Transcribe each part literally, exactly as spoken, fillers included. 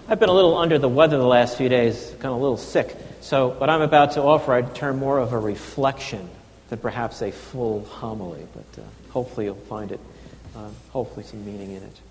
I've been a little under the weather the last few days, kind of a little sick. So what I'm about to offer, I'd term more of a reflection than perhaps a full homily. But uh, hopefully you'll find it, uh, hopefully some meaning in it.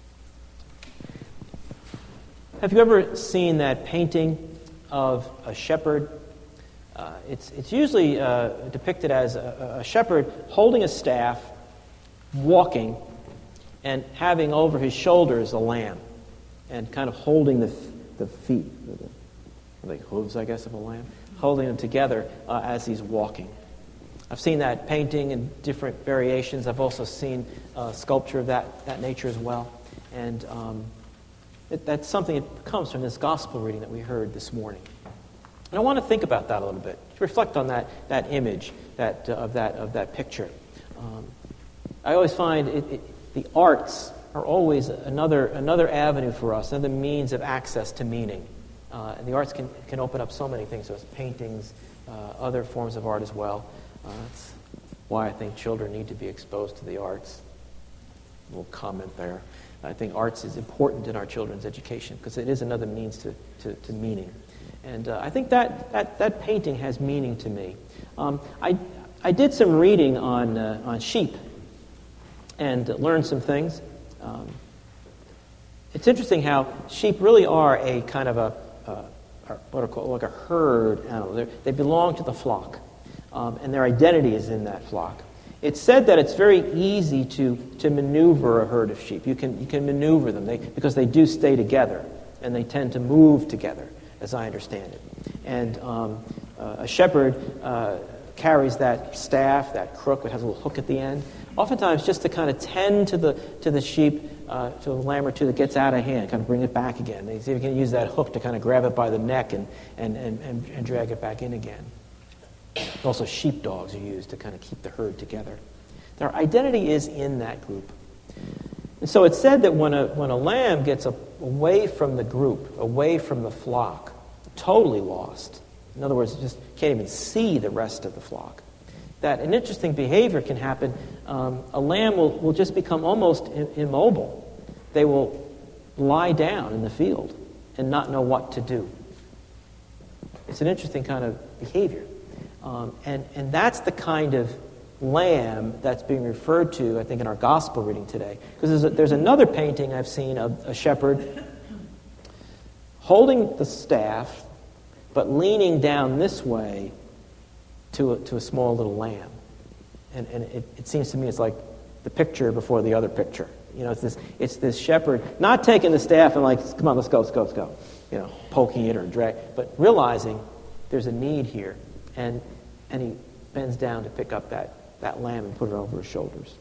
Have you ever seen that painting of a shepherd? Uh, it's, it's usually uh, depicted as a, a shepherd holding a staff, walking, and having over his shoulders a lamb, and kind of holding the the feet, the, like hooves, I guess, of a lamb, holding them together uh, as he's walking. I've seen that painting in different variations. I've also seen uh, sculpture of that, that nature as well. And um, it, that's something that comes from this gospel reading that we heard this morning. And I want to think about that a little bit, to reflect on that that image that uh, of that of that picture. Um, I always find it, it, the arts are always another another avenue for us, another means of access to meaning. Uh, and the arts can, can open up so many things, so it's paintings, uh, other forms of art as well. Uh, that's why I think children need to be exposed to the arts. A little comment there. I think arts is important in our children's education because it is another means to, to, to meaning. And uh, I think that, that, that painting has meaning to me. Um, I, I did some reading on, uh, on sheep and learned some things. Um, it's interesting how sheep really are a kind of a, uh, what are called like a herd animal. They're, they belong to the flock, um, and their identity is in that flock. It's said that it's very easy to, to maneuver a herd of sheep. You can you can maneuver them they, because they do stay together, and they tend to move together, as I understand it. And um, uh, a shepherd uh, carries that staff, that crook that has a little hook at the end, oftentimes just to kind of tend to the to the sheep, uh, to a lamb or two that gets out of hand, kind of bring it back again. They see if you can use that hook to kind of grab it by the neck and and, and, and, and drag it back in again. Also, sheepdogs are used to kind of keep the herd together. Their identity is in that group. And so it's said that when a when a lamb gets a, away from the group, away from the flock, totally lost, in other words, just can't even see the rest of the flock, that an interesting behavior can happen. Um, a lamb will, will just become almost immobile. They will lie down in the field and not know what to do. It's an interesting kind of behavior. Um, and, and that's the kind of lamb that's being referred to, I think, in our gospel reading today. Because there's, a, there's another painting I've seen of a shepherd holding the staff, but leaning down this way to a, to a small little lamb. And, and it, it seems to me it's like the picture before the other picture. You know, it's this it's this shepherd not taking the staff and like, come on, let's go, let's go, let's go. You know, poking it or drag, but realizing there's a need here. And and he bends down to pick up that, that lamb and put it over his shoulders.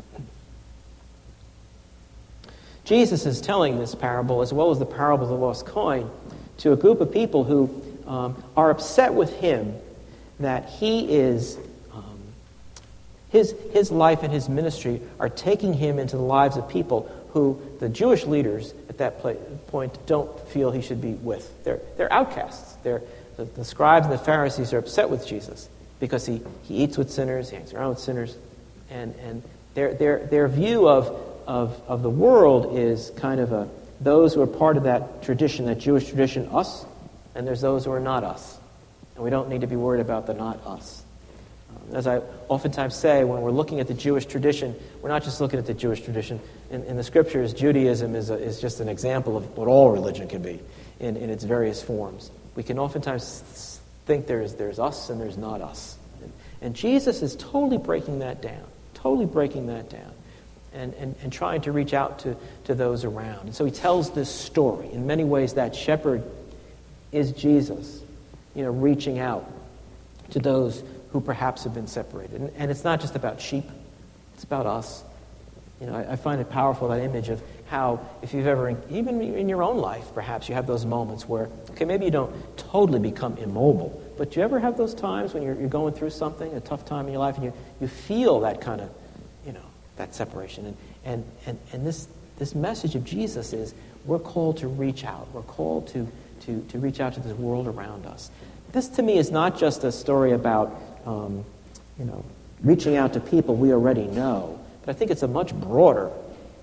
Jesus is telling this parable, as well as the parable of the lost coin, to a group of people who um, are upset with him that he is, um, his, his life and his ministry are taking him into the lives of people who the Jewish leaders at that point don't feel he should be with. They're, they're outcasts. They're, the, the scribes and the Pharisees are upset with Jesus because he, he eats with sinners, he hangs around with sinners, and, and their, their, their view of, of, of the world is kind of a, those who are part of that tradition, that Jewish tradition, us, and there's those who are not us. And we don't need to be worried about the not us. Um, as I oftentimes say, when we're looking at the Jewish tradition, we're not just looking at the Jewish tradition. In, in the scriptures, Judaism is, a, is just an example of what all religion can be in, in its various forms. We can oftentimes think there's, there's us and there's not us. And, and Jesus is totally breaking that down, totally breaking that down, and, and, and trying to reach out to, to those around. And so he tells this story. In many ways, that shepherd is Jesus, you know, reaching out to those who perhaps have been separated. And, and it's not just about sheep, it's about us. You know, I, I find it powerful, that image of how, if you've ever, even in your own life, perhaps you have those moments where, okay, maybe you don't totally become immobile, but do you ever have those times when you're, you're going through something, a tough time in your life, and you, you feel that kind of, you know, that separation. And, and, and, and this, this message of Jesus is, we're called to reach out. We're called to, to, to reach out to this world around us. This, to me, is not just a story about, um, you know, reaching out to people we already know, but I think it's a much broader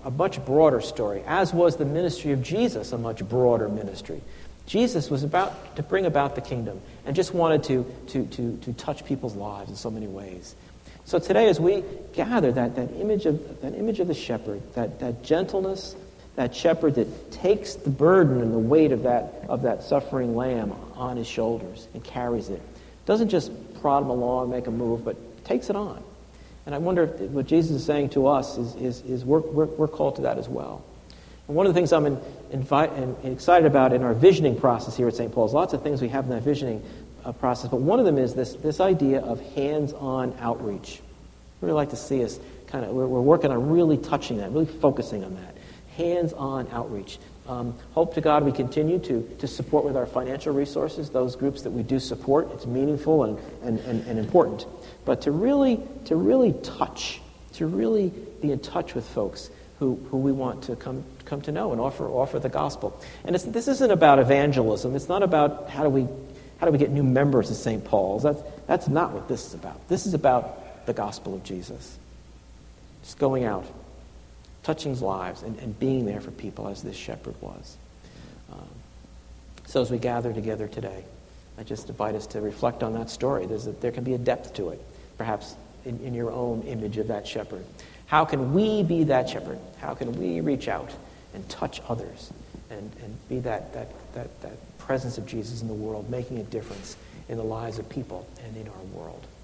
a much broader story, as was the ministry of Jesus a much broader ministry. Jesus was about to bring about the kingdom and just wanted to, to, to, to touch people's lives in so many ways. So today as we gather that, that, image, of, that image of the shepherd, that, that gentleness, that shepherd that takes the burden and the weight of that, of that suffering lamb on his shoulders and carries it, doesn't just prod him along, make him move, but takes it on. And I wonder if what Jesus is saying to us is, is, is we're, we're, we're called to that as well. And one of the things I'm in, invite, and excited about in our visioning process here at Saint Paul's, lots of things we have in that visioning uh, process, but one of them is this, this idea of hands-on outreach. I'd really like to see us kind of, we're, we're working on really touching that, really focusing on that. Hands-on outreach. Um, hope to God we continue to, to support with our financial resources those groups that we do support. It's meaningful and, and, and, and important. But to really, to really touch, to really be in touch with folks who, who we want to come come to know and offer offer the gospel. And it's, this isn't about evangelism. It's not about how do we how do we get new members of Saint Paul's. That's that's not what this is about. This is about the gospel of Jesus. Just going out, touching lives, and, and being there for people as this shepherd was. Um, so as we gather together today, I just invite us to reflect on that story. There's a, there can be a depth to it, perhaps in, in your own image of that shepherd. How can we be that shepherd? How can we reach out and touch others and, and be that, that, that, that presence of Jesus in the world, making a difference in the lives of people and in our world?